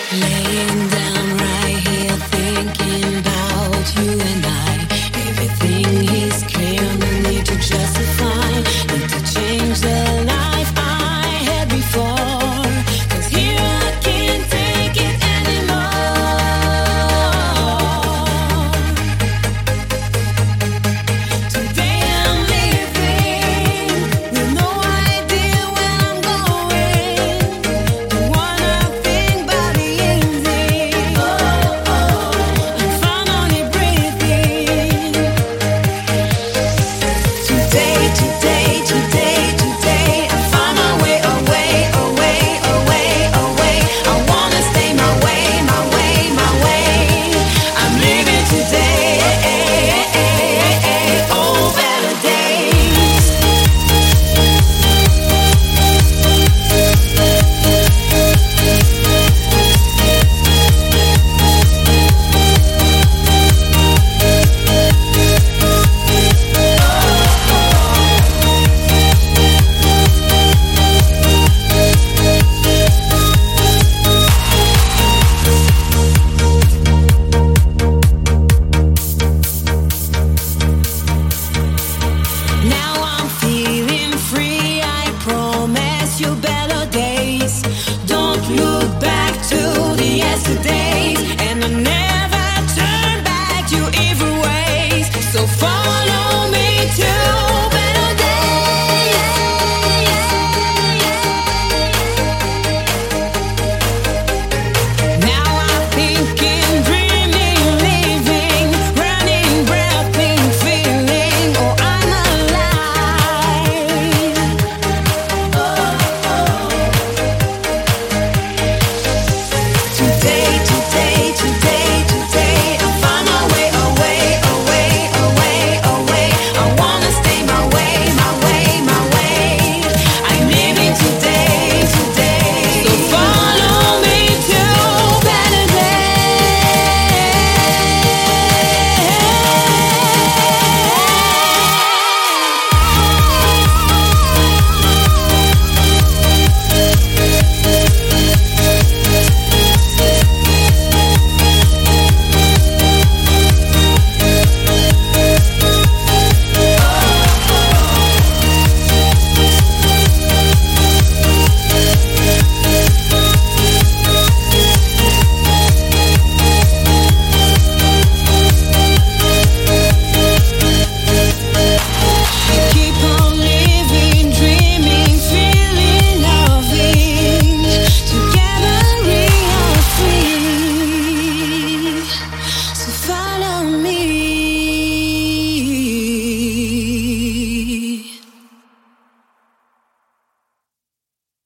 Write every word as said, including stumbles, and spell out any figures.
Laying down right here thinking about you and I. Everything is clear, no need to justify. Need to change the life I had before. 'Cause here I can't take it anymore. Today I'm living with no idea where I'm going. Don't wanna think about the ending. Oh, oh, I'm finally breathing. Today, today, today, today, I find my way away, away, away, away. I wanna stay my way, my way, my way. I'm living today, oh, better days. Now I'm feeling free. I promise you better days. Don't look back to the yesterday.